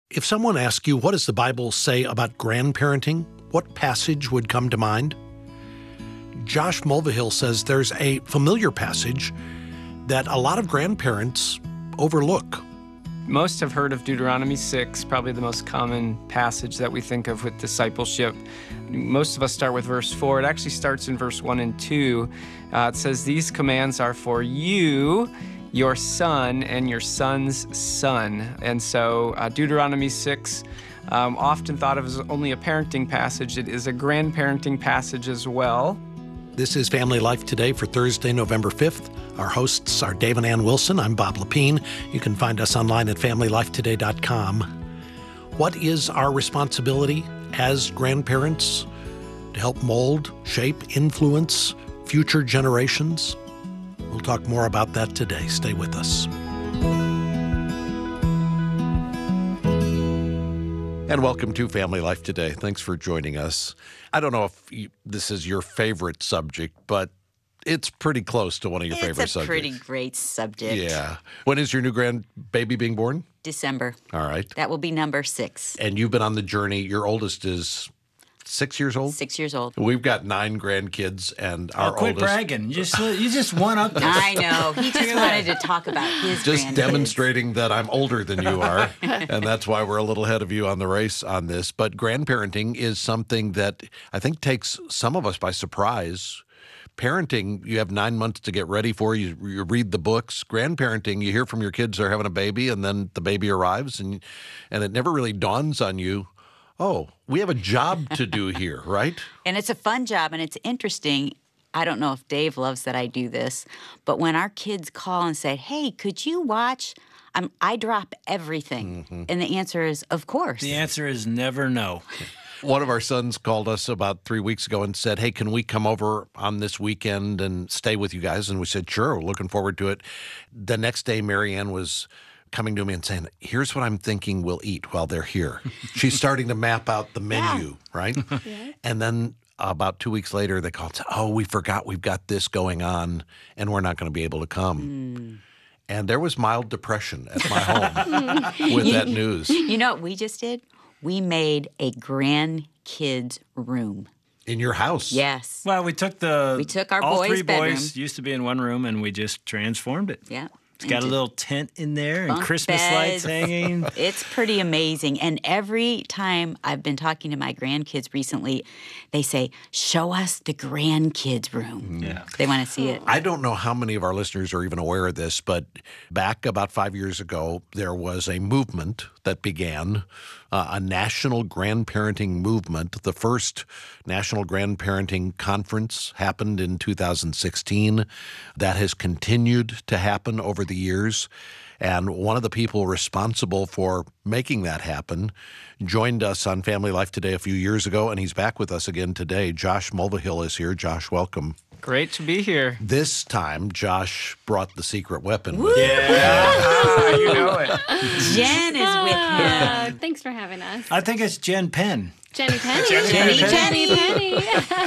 If someone asked you, what does the Bible say about grandparenting? What passage would come to mind? Josh Mulvihill says there's a familiar passage that a lot of grandparents overlook. Most have heard of Deuteronomy 6, probably the most common passage that we think of with discipleship. Most of us start with verse 4. It actually starts in verse 1 and 2. It says, "These commands are for you, your son, and your son's son." And so Deuteronomy 6, often thought of as only a parenting passage. It is a grandparenting passage as well. This is Family Life Today for Thursday, November 5th. Our hosts are Dave and Ann Wilson. I'm Bob Lepine. You can find us online at FamilyLifeToday.com. What is our responsibility as grandparents to help mold, shape, influence future generations? We'll talk more about that today. Stay with us. And welcome to Family Life Today. Thanks for joining us. I don't know if this is your favorite subject, but it's pretty close to one of your favorite subjects. It's a pretty great subject. Yeah. When is your new grandbaby being born? December. All right. That will be number 6. And you've been on the journey. Your oldest is 6 years old? 6 years old. We've got 9 grandkids, and our quit oldest... bragging. You just one up there. I know. He just wanted to talk about his Just grandkids. demonstrating that I'm older than you are, and that's why we're a little ahead of you on the race on this. But grandparenting is something that I think takes some of us by surprise. Parenting, you have 9 months to get ready for. You read the books. Grandparenting, you hear from your kids they're having a baby, and then the baby arrives, and it never really dawns on you, oh, we have a job to do here, right? And it's a fun job, and it's interesting. I don't know if Dave loves that I do this, but when our kids call and say, hey, could you watch? I drop everything. Mm-hmm. And the answer is, of course. The answer is never no. One of our sons called us about 3 weeks ago and said, hey, can we come over on this weekend and stay with you guys? And we said, sure, looking forward to it. The next day, Marianne was coming to me and saying, here's what I'm thinking we'll eat while they're here. She's starting to map out the menu, right? Yeah. And then about 2 weeks later, they called and said, oh, we forgot we've got this going on, and we're not going to be able to come. And there was mild depression at my home with that news. You know what we just did? We made a grandkids room. In your house? Yes. Well, we took our all boys' 3 bedroom. boys used to be in one room, and we just transformed it. Yeah. It's got a little tent in there and Christmas beds. lights hanging. It's pretty amazing. And every time I've been talking to my grandkids recently, they say, show us the grandkids room. Yeah. They want to see it. I don't know how many of our listeners are even aware of this, but back about 5 years ago, there was a movement that began, a national grandparenting movement. The first National Grandparenting Conference happened in 2016. That has continued to happen over the years. And one of the people responsible for making that happen joined us on Family Life Today a few years ago, and he's back with us again today. Josh Mulvihill is here. Josh, welcome. Great to be here. This time, Josh brought the secret weapon with him. Yeah, you know it. Jen is with him. Thanks for having us. I think it's Jen Penn. Jenny Penny. Jenny Penny.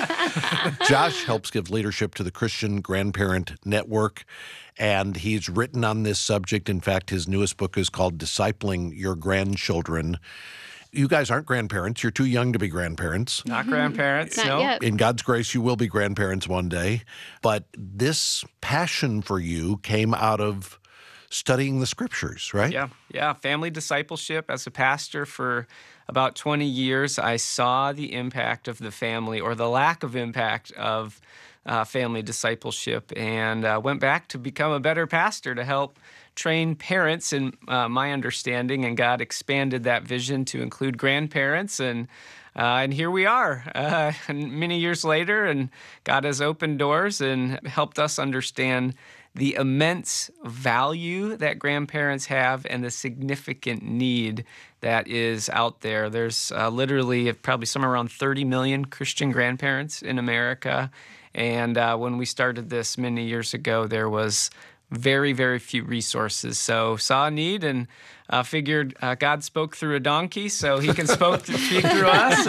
Josh helps give leadership to the Christian Grandparent Network, and he's written on this subject. In fact, his newest book is called Discipling Your Grandchildren. You guys aren't grandparents. You're too young to be grandparents. Not grandparents, Not no. yet. In God's grace, you will be grandparents one day. But this passion for you came out of studying the scriptures, right? Yeah. Family discipleship. As a pastor for about 20 years, I saw the impact of the family, or the lack of impact of family discipleship, and went back to become a better pastor to help train parents in my understanding, and God expanded that vision to include grandparents, and here we are many years later, and God has opened doors and helped us understand the immense value that grandparents have and the significant need that is out there. There's literally probably somewhere around 30 million Christian grandparents in America, and when we started this many years ago, there was very, very few resources. So saw a need and figured God spoke through a donkey, so he can speak through us.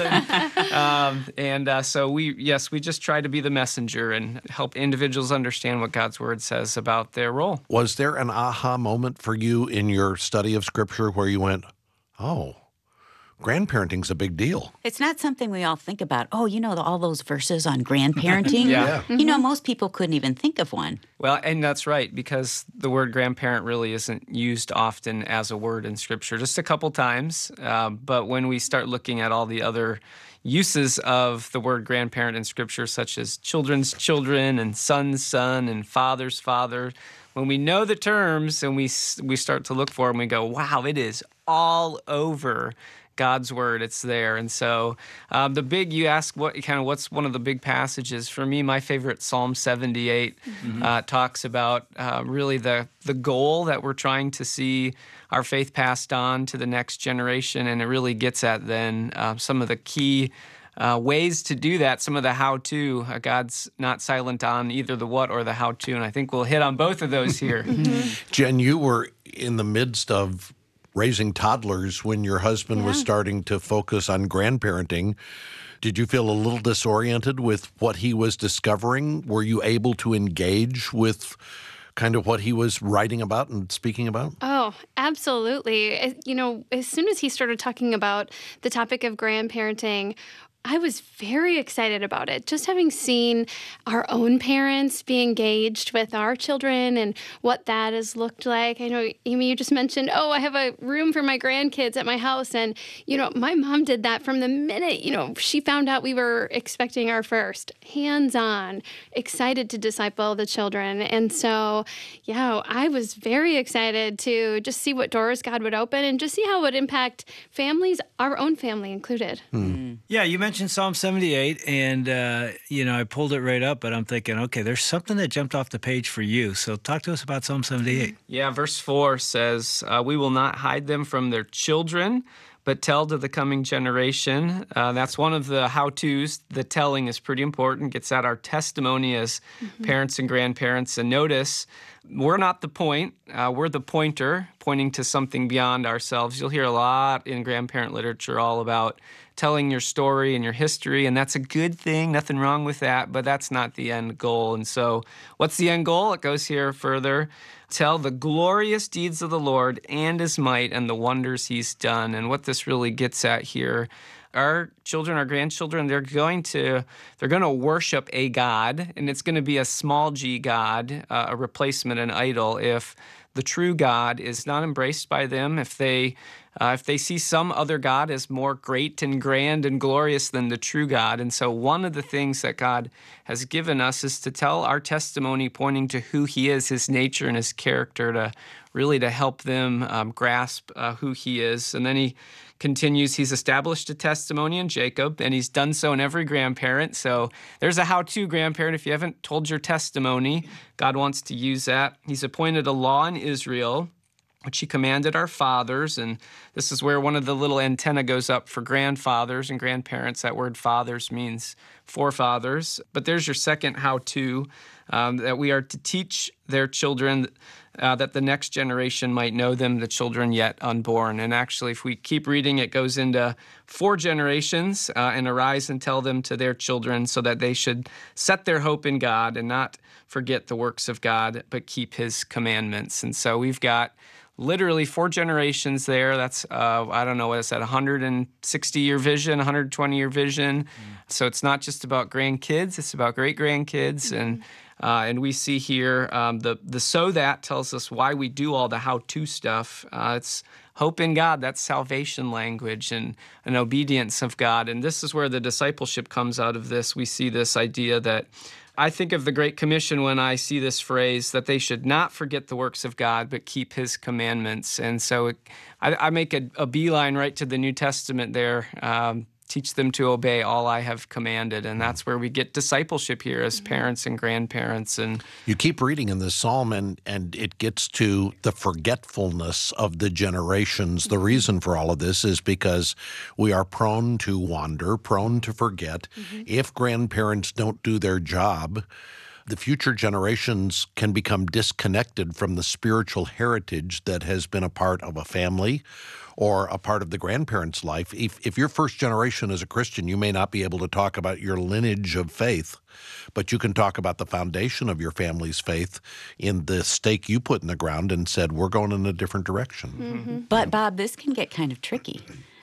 So we just try to be the messenger and help individuals understand what God's word says about their role. Was there an aha moment for you in your study of Scripture where you went, oh, grandparenting's a big deal. It's not something we all think about. Oh, all those verses on grandparenting? Yeah. Most people couldn't even think of one. Well, and that's right, because the word grandparent really isn't used often as a word in Scripture, just a couple times. But when we start looking at all the other uses of the word grandparent in Scripture, such as children's children and son's son and father's father, when we know the terms and we start to look for them, we go, wow, it is all over God's word. It's there. And so you ask what's one of the big passages. For me, my favorite, Psalm 78, talks about really the goal that we're trying to see our faith passed on to the next generation. And it really gets at then some of the key ways to do that, some of the how-to. God's not silent on either the what or the how-to, and I think we'll hit on both of those here. Jen, you were in the midst of raising toddlers when your husband was starting to focus on grandparenting. Did you feel a little disoriented with what he was discovering? Were you able to engage with kind of what he was writing about and speaking about? Oh, absolutely. As soon as he started talking about the topic of grandparenting, I was very excited about it. Just having seen our own parents be engaged with our children and what that has looked like. I know, Amy, you just mentioned, I have a room for my grandkids at my house. And, my mom did that from the minute, she found out we were expecting our first. Hands-on, excited to disciple the children. And so, I was very excited to just see what doors God would open and just see how it would impact families, our own family included. Yeah, you mentioned Psalm 78, and, I pulled it right up, but I'm thinking, okay, there's something that jumped off the page for you. So talk to us about Psalm 78. Yeah, verse 4 says, we will not hide them from their children, but tell to the coming generation. That's one of the how-tos. The telling is pretty important. Gets at our testimony as parents and grandparents. And notice, we're not the point. We're the pointer, pointing to something beyond ourselves. You'll hear a lot in grandparent literature all about telling your story and your history, and that's a good thing. Nothing wrong with that, but that's not the end goal. And so what's the end goal? It goes here further. Tell the glorious deeds of the Lord and his might and the wonders he's done. And what this really gets at here, our children, our grandchildren, they're going to worship a God, and it's going to be a small g God, a replacement, an idol, if the true God is not embraced by them, if they see some other God as more great and grand and glorious than the true God. And so one of the things that God has given us is to tell our testimony pointing to who he is, his nature and his character, to help them grasp who he is. And then he continues, he's established a testimony in Jacob, and he's done so in every grandparent. So there's a how-to grandparent. If you haven't told your testimony, God wants to use that. He's appointed a law in Israel, which he commanded our fathers. And this is where one of the little antenna goes up for grandfathers and grandparents. That word fathers means forefathers. But there's your second how-to, that we are to teach their children that the next generation might know them, the children yet unborn. And actually, if we keep reading, it goes into 4 generations, and arise and tell them to their children so that they should set their hope in God and not forget the works of God, but keep his commandments. And so we've got literally 4 generations there. That's, 160-year vision, 120-year vision. So it's not just about grandkids, it's about great-grandkids. And we see here the so that tells us why we do all the how-to stuff. It's hope in God. That's salvation language and an obedience of God. And this is where the discipleship comes out of this. We see this idea that I think of the Great Commission when I see this phrase, that they should not forget the works of God, but keep his commandments. And so I make a beeline right to the New Testament there. Teach them to obey all I have commanded. And that's where we get discipleship here as parents and grandparents. And you keep reading in this psalm, and it gets to the forgetfulness of the generations. The reason for all of this is because we are prone to wander, prone to forget. If grandparents don't do their job, the future generations can become disconnected from the spiritual heritage that has been a part of a family or a part of the grandparents' life. If your first generation is a Christian, you may not be able to talk about your lineage of faith, but you can talk about the foundation of your family's faith in the stake you put in the ground and said, we're going in a different direction. But, Bob, this can get kind of tricky.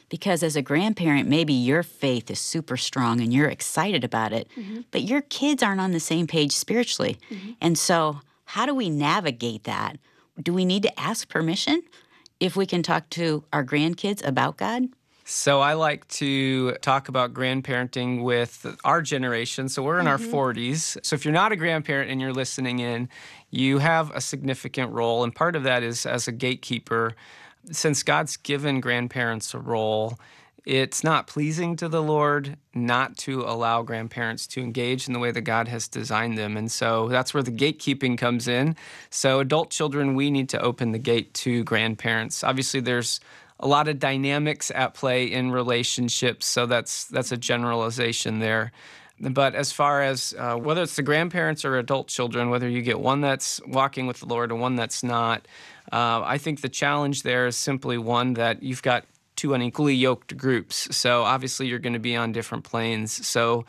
Because as a grandparent, maybe your faith is super strong and you're excited about it, but your kids aren't on the same page spiritually. And so, how do we navigate that? Do we need to ask permission if we can talk to our grandkids about God? So I like to talk about grandparenting with our generation. So we're in our 40s. So if you're not a grandparent and you're listening in, you have a significant role. And part of that is as a gatekeeper. Since God's given grandparents a role, it's not pleasing to the Lord not to allow grandparents to engage in the way that God has designed them. And so that's where the gatekeeping comes in. So adult children, we need to open the gate to grandparents. Obviously, there's a lot of dynamics at play in relationships, so that's a generalization there. But as far as whether it's the grandparents or adult children, whether you get one that's walking with the Lord and one that's not, I think the challenge there is simply one that you've got two unequally yoked groups. So obviously you're going to be on different planes. So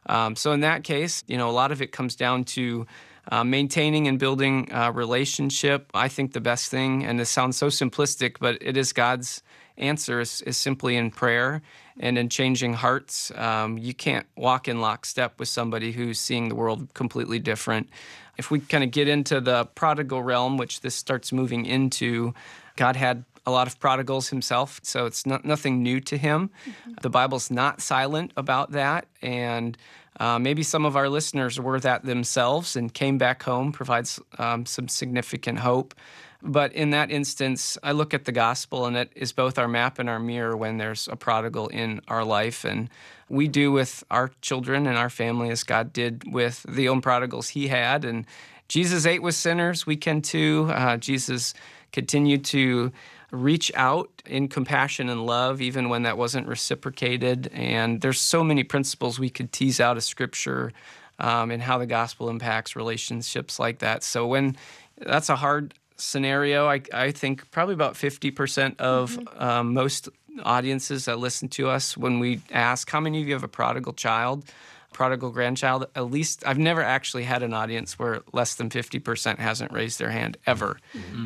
in that case, a lot of it comes down to maintaining and building a relationship. I think the best thing, and this sounds so simplistic, but it is God's answer, is simply in prayer and in changing hearts. You can't walk in lockstep with somebody who's seeing the world completely different. If we kind of get into the prodigal realm, which this starts moving into, God had a lot of prodigals himself, so it's nothing new to him. The Bible's not silent about that, and maybe some of our listeners were that themselves and came back home, provides some significant hope. But in that instance, I look at the gospel, and it is both our map and our mirror when there's a prodigal in our life. And we do with our children and our family as God did with the own prodigals he had. And Jesus ate with sinners. We can too. Jesus continued to reach out in compassion and love, even when that wasn't reciprocated. And there's so many principles we could tease out of Scripture and how the gospel impacts relationships like that. So when that's a hard scenario, I think probably about 50% of most audiences that listen to us, when we ask, how many of you have a prodigal child, prodigal grandchild, at least I've never actually had an audience where less than 50% hasn't raised their hand ever.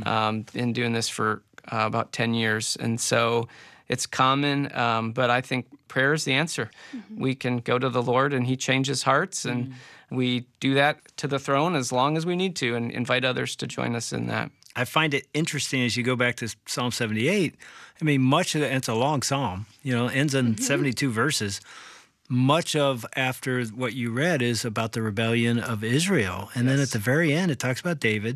Been doing this for about 10 years. And so it's common, but I think prayer is the answer. We can go to the Lord and he changes hearts, and we do that to the throne as long as we need to and invite others to join us in that. I find it interesting as you go back to Psalm 78. I mean, much of it, it's a long psalm, ends in 72 verses. Much of after what you read is about the rebellion of Israel. And then at the very end, it talks about David.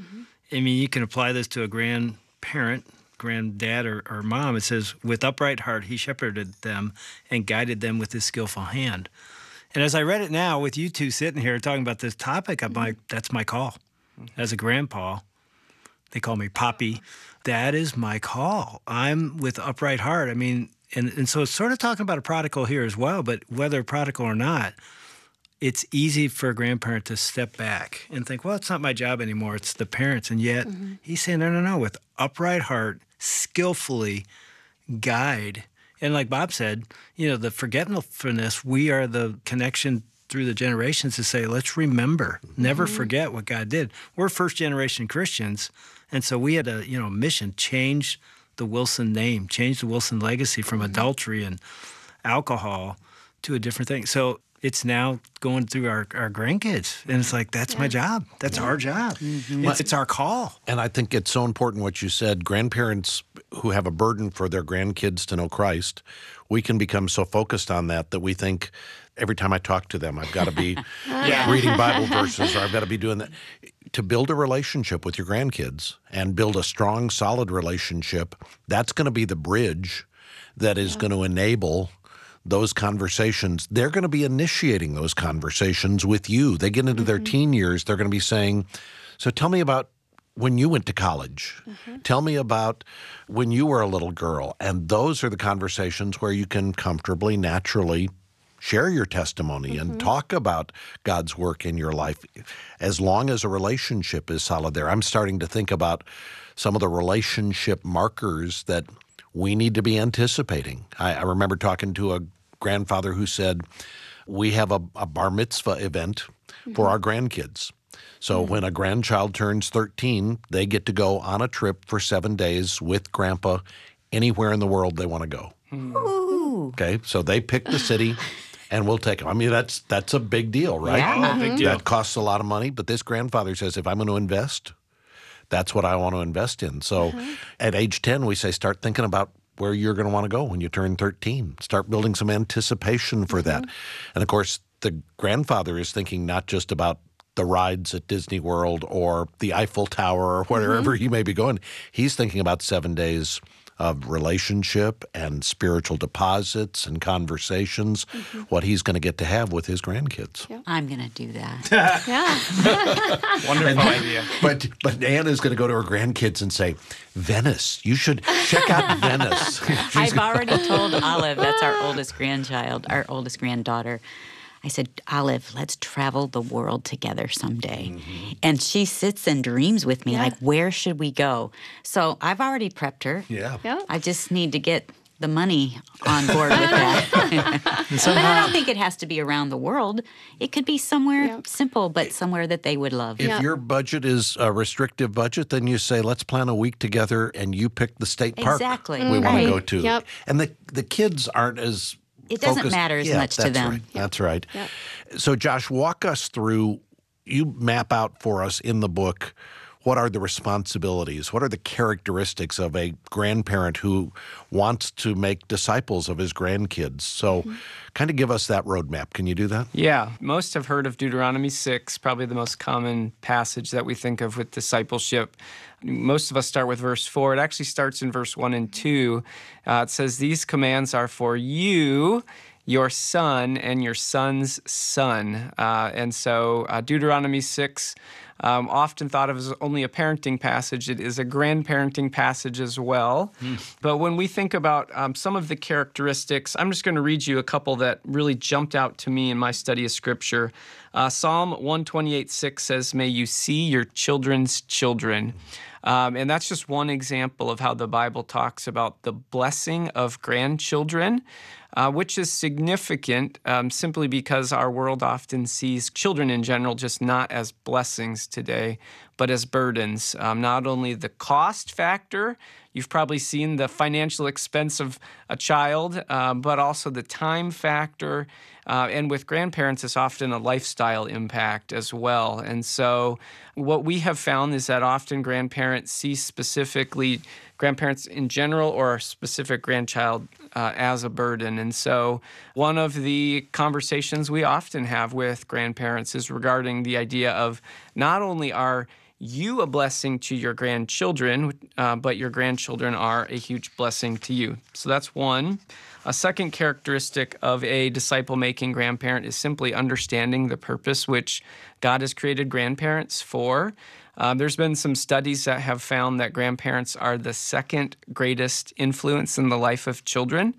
I mean, you can apply this to a grandparent, granddad or mom. It says, with upright heart, he shepherded them and guided them with his skillful hand. And as I read it now with you two sitting here talking about this topic, I'm like, that's my call. As a grandpa, they call me Poppy. That is my call. I'm with upright heart. I mean, and so it's sort of talking about a prodigal here as well, but whether prodigal or not, it's easy for a grandparent to step back and think, well, it's not my job anymore. It's the parents. And yet he's saying, no, with upright heart, skillfully guide. And like Bob said, the forgetfulness, we are the connection through the generations to say, let's remember, never forget what God did. We're first-generation Christians, and so we had a mission, change the Wilson name, change the Wilson legacy from adultery and alcohol to a different thing. So it's now going through our grandkids, and it's like, that's my job. That's our job. It's our call. And I think it's so important what you said. Grandparents who have a burden for their grandkids to know Christ, we can become so focused on that we think every time I talk to them, I've got to be reading Bible verses, or I've got to be doing that. To build a relationship with your grandkids and build a strong, solid relationship, that's going to be the bridge that is going to enable those conversations. They're going to be initiating those conversations with you. They get into their teen years, they're going to be saying, so tell me about when you went to college. Tell me about when you were a little girl. And those are the conversations where you can comfortably, naturally share your testimony and talk about God's work in your life, as long as a relationship is solid there. I'm starting to think about some of the relationship markers that we need to be anticipating. I remember talking to a grandfather who said, we have a bar mitzvah event for our grandkids. So when a grandchild turns 13, they get to go on a trip for 7 days with grandpa anywhere in the world they want to go. Ooh. Okay, so they pick the city, and we'll take them. I mean, that's a big deal, right? Yeah. Big deal. That costs a lot of money, but this grandfather says, if I'm going to invest, that's what I want to invest in. So at age 10, we say start thinking about where you're going to want to go when you turn 13. Start building some anticipation for that. And, of course, the grandfather is thinking not just about the rides at Disney World or the Eiffel Tower or wherever he may be going. He's thinking about 7 days of relationship and spiritual deposits and conversations, what he's going to get to have with his grandkids. I'm going to do that. Yeah. Wonderful idea. But Anna's going to go to her grandkids and say, Venice, you should check out Venice. I've already told Olive, that's our oldest grandchild, our oldest granddaughter. I said, Olive, let's travel the world together someday. And she sits and dreams with me, like, where should we go? So I've already prepped her. Yeah. Yeah. I just need to get the money on board with that. But I don't think it has to be around the world. It could be somewhere simple, but somewhere that they would love. If your budget is a restrictive budget, then you say, let's plan a week together and you pick the state park Exactly. we want to Right. go to. Yep. And the kids aren't as It doesn't focused. matter as Yeah, much to that's them. Right. That's right. Yep. So, Josh, walk us through, you map out for us in the book, what are the responsibilities? What are the characteristics of a grandparent who wants to make disciples of his grandkids? So kind of give us that roadmap. Can you do that? Yeah, most have heard of Deuteronomy 6, probably the most common passage that we think of with discipleship. Most of us start with verse 4. It actually starts in verse 1 and 2. It says, these commands are for you, your son, and your son's son. And so Deuteronomy 6, often thought of as only a parenting passage. It is a grandparenting passage as well. But when we think about some of the characteristics, I'm just going to read you a couple that really jumped out to me in my study of Scripture. Psalm 128:6 says, may you see your children's children. And that's just one example of how the Bible talks about the blessing of grandchildren, which is significant simply because our world often sees children in general just not as blessings today, but as burdens. Not only the cost factor, you've probably seen the financial expense of a child, but also the time factor. And with grandparents, it's often a lifestyle impact as well. And so what we have found is that often grandparents see specifically grandparents in general or a specific grandchild as a burden. And so one of the conversations we often have with grandparents is regarding the idea of not only are you a blessing to your grandchildren, but your grandchildren are a huge blessing to you. So that's one. A second characteristic of a disciple-making grandparent is simply understanding the purpose which God has created grandparents for. There's been some studies that have found that grandparents are the second greatest influence in the life of children.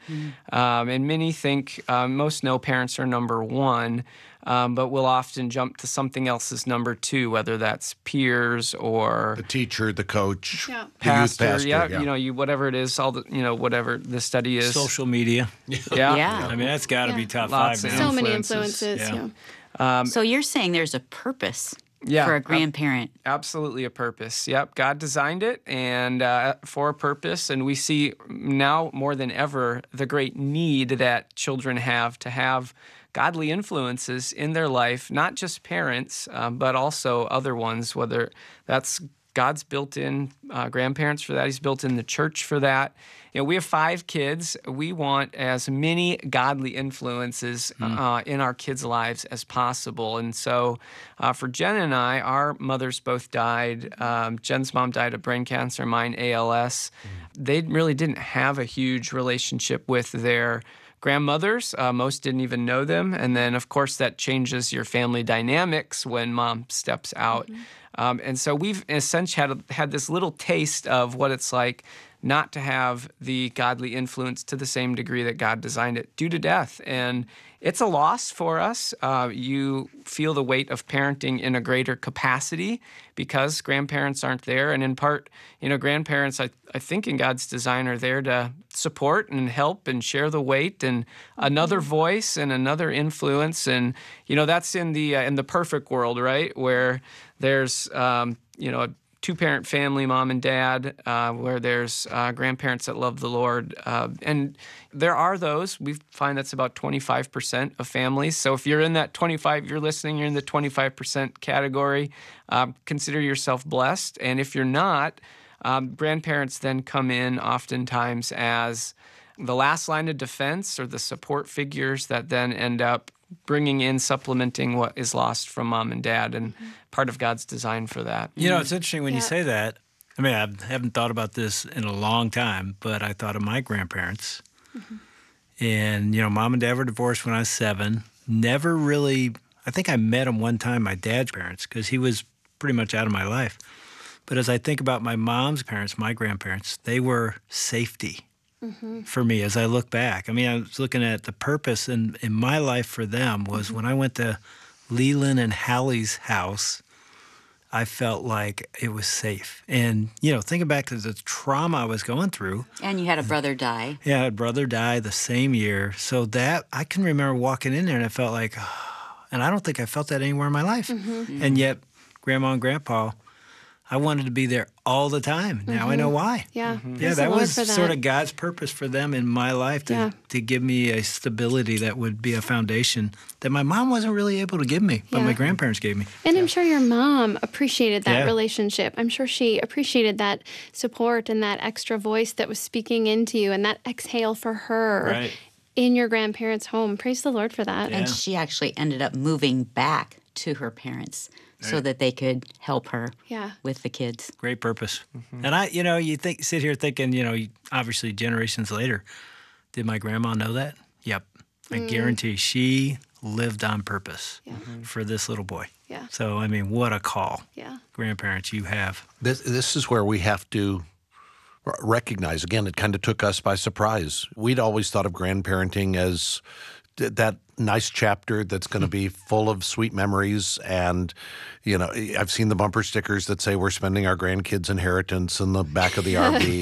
And many think, most know parents are number one, but we'll often jump to something else as number two, whether that's peers or The teacher, the coach, Yeah. the youth pastor. you know, whatever it is, all the, you know, whatever the study is. Social media. Yeah. I mean, that's got to be top Lots five of now. So many influences. influences. Yeah. So you're saying there's a purpose Yeah. for a grandparent. Absolutely a purpose. Yep, God designed it and for a purpose. And we see now more than ever the great need that children have to have godly influences in their life, not just parents, but also other ones, whether that's God's built in grandparents for that. He's built in the church for that. You know, we have 5 kids. We want as many godly influences in our kids' lives as possible. And so for Jen and I, our mothers both died. Jen's mom died of brain cancer, mine ALS. They really didn't have a huge relationship with their grandmothers. Most didn't even know them. And then, of course, that changes your family dynamics when mom steps out. And so we've, in a sense, had this little taste of what it's like not to have the godly influence to the same degree that God designed it due to death. And it's a loss for us. You feel the weight of parenting in a greater capacity because grandparents aren't there. And in part, you know, grandparents, I think in God's design are there to support and help and share the weight and another voice and another influence. And, you know, that's in the perfect world, right? Where there's, you know, two-parent family, mom and dad, where there's grandparents that love the Lord. And there are those. We find that's about 25% of families. So if you're in that 25, you're listening, you're in the 25% category, consider yourself blessed. And if you're not, grandparents then come in oftentimes as the last line of defense or the support figures that then end up bringing in, supplementing what is lost from mom and dad, and part of God's design for that. You know, it's interesting when you say that. I mean, I haven't thought about this in a long time, but I thought of my grandparents. And, you know, mom and dad were divorced when I was 7. Never really, I think I met him one time, my dad's parents, because he was pretty much out of my life. But as I think about my mom's parents, my grandparents, they were safety. For me as I look back. I mean, I was looking at the purpose in my life for them was when I went to Leland and Hallie's house, I felt like it was safe. And, you know, thinking back to the trauma I was going through. And you had a brother die. Yeah, I had a brother die the same year. So that, I can remember walking in there and I felt like, and I don't think I felt that anywhere in my life. And yet, Grandma and Grandpa, I wanted to be there all the time. Now I know why. Yeah. Yeah, that was sort of God's purpose for them in my life to give me a stability that would be a foundation that my mom wasn't really able to give me, but my grandparents gave me. And I'm sure your mom appreciated that relationship. I'm sure she appreciated that support and that extra voice that was speaking into you and that exhale for her in your grandparents' home. Praise the Lord for that. And she actually ended up moving back to her parents so that they could help her with the kids. Great purpose. And I, you know, you sit here thinking, you know, obviously generations later, did my grandma know that? Yep. I guarantee she lived on purpose for this little boy. Yeah. So, I mean, what a call. Yeah. Grandparents you have. This is where we have to recognize, again, it kind of took us by surprise. We'd always thought of grandparenting as that nice chapter that's going to be full of sweet memories. And, you know, I've seen the bumper stickers that say we're spending our grandkids' inheritance in the back of the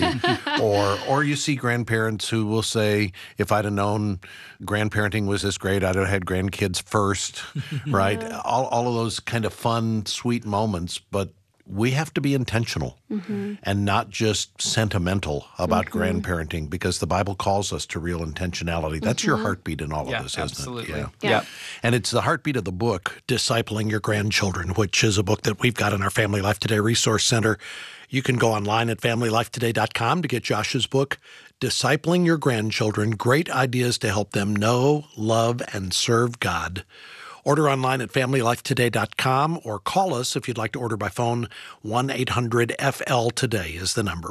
RV. or you see grandparents who will say, if I'd have known grandparenting was this great, I'd have had grandkids first, right? All of those kind of fun, sweet moments. But we have to be intentional and not just sentimental about grandparenting, because the Bible calls us to real intentionality. That's your heartbeat in all of this, absolutely. isn't it? Yeah. And it's the heartbeat of the book, Discipling Your Grandchildren, which is a book that we've got in our Family Life Today Resource Center. You can go online at FamilyLifeToday.com to get Josh's book, Discipling Your Grandchildren, Great Ideas to Help Them Know, Love, and Serve God. Order online at FamilyLifeToday.com or call us if you'd like to order by phone. 1-800-FL-TODAY is the number.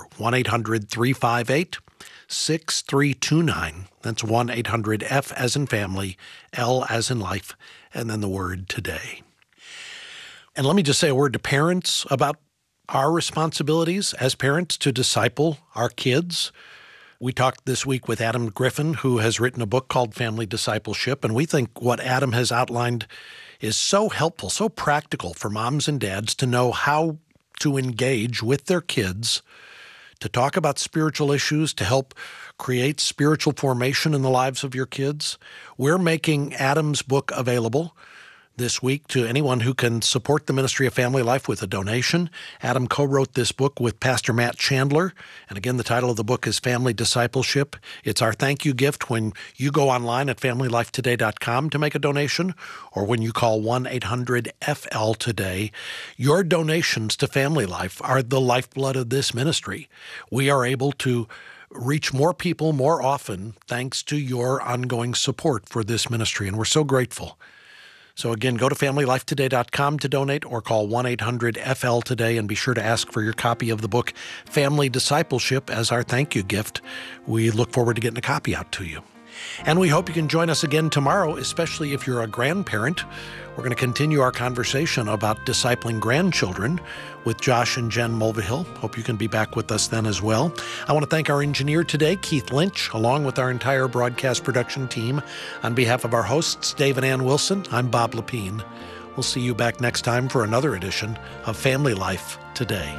1-800-358-6329. That's 1-800-F as in family, L as in life, and then the word today. And let me just say a word to parents about our responsibilities as parents to disciple our kids. We talked this week with Adam Griffin, who has written a book called Family Discipleship, and we think what Adam has outlined is so helpful, so practical for moms and dads to know how to engage with their kids, to talk about spiritual issues, to help create spiritual formation in the lives of your kids. We're making Adam's book available this week to anyone who can support the ministry of Family Life with a donation. Adam co-wrote this book with Pastor Matt Chandler. And again, the title of the book is Family Discipleship. It's our thank you gift when you go online at FamilyLifeToday.com to make a donation, or when you call 1-800-FL-TODAY. Your donations to Family Life are the lifeblood of this ministry. We are able to reach more people more often thanks to your ongoing support for this ministry, and we're so grateful. So again, go to FamilyLifeToday.com to donate or call 1-800-FL-TODAY and be sure to ask for your copy of the book Family Discipleship as our thank you gift. We look forward to getting a copy out to you. And we hope you can join us again tomorrow, especially if you're a grandparent. We're going to continue our conversation about discipling grandchildren with Josh and Jen Mulvihill. Hope you can be back with us then as well. I want to thank our engineer today, Keith Lynch, along with our entire broadcast production team. On behalf of our hosts, Dave and Ann Wilson, I'm Bob Lepine. We'll see you back next time for another edition of Family Life Today.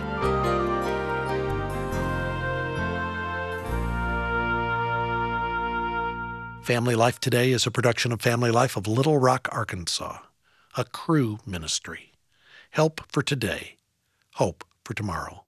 Family Life Today is a production of Family Life of Little Rock, Arkansas, a Cru ministry. Help for today, hope for tomorrow.